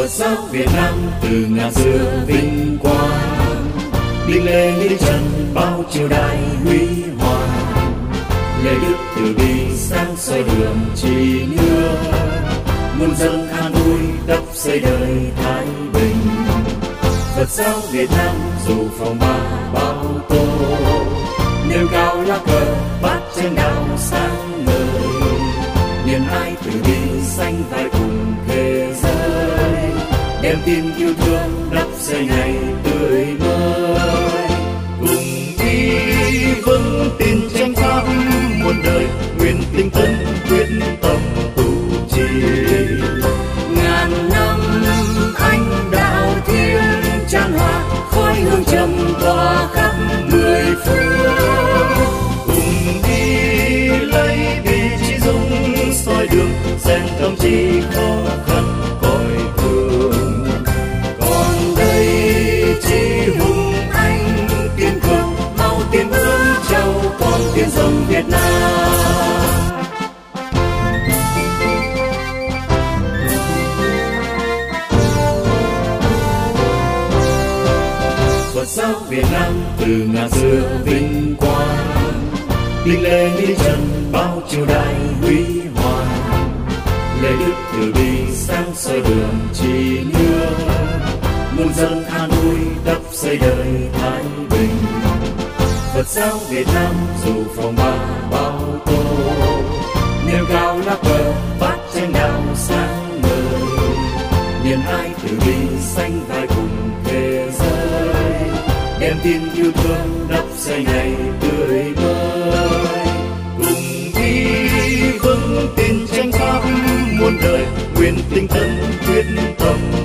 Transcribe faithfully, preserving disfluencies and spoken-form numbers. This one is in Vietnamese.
giáo Việt Nam từ ngàn xưa vinh quang, linh lê nghĩa trần bao triều đại huy hoàng, lễ đức từ bi sáng soi đường chỉ nước, muôn dân an vui đắp xây đời thái bình. Phật giáo Việt Nam dù phong ba bao tố, nêu cao lá cờ bát trên đạo sáng ngời, nhân ai từ bi sanh vai cùng thế giới, đem tin yêu thương đắp xây ngày tươi mới. Cùng đi vững tin tranh pháp muôn đời, nguyện tinh tấn quyết tâm tu trì. Ngàn năm anh đạo thiên tràn hòa, khói hương trầm tỏa khắp mười phương. Cùng đi lấy vị trí dung soi đường, rèn tâm trí khó khăn cõi thường. Còn đây chỉ hùng anh kiên cường, mau tiến bước châu con tiên dòng Việt Nam. Phật giáo Việt Nam từ ngàn xưa vinh quang, linh lê nghĩa trần bao triều đại huy hoàng, lễ đức từ bi sáng soi đường chỉ nước, muôn dân an vui đắp xây đời thái bình. Phật giáo Việt Nam dù phong ba bao tố, nêu cao lá cờ bát tranh đạo sáng ngời, nhân ai từ bi sanh vai cùng thế giới, đem tin yêu thương đắp xây ngày tươi mới. Cùng đi vững tin tranh pháp muôn đời, nguyện tinh tấn quyết tâm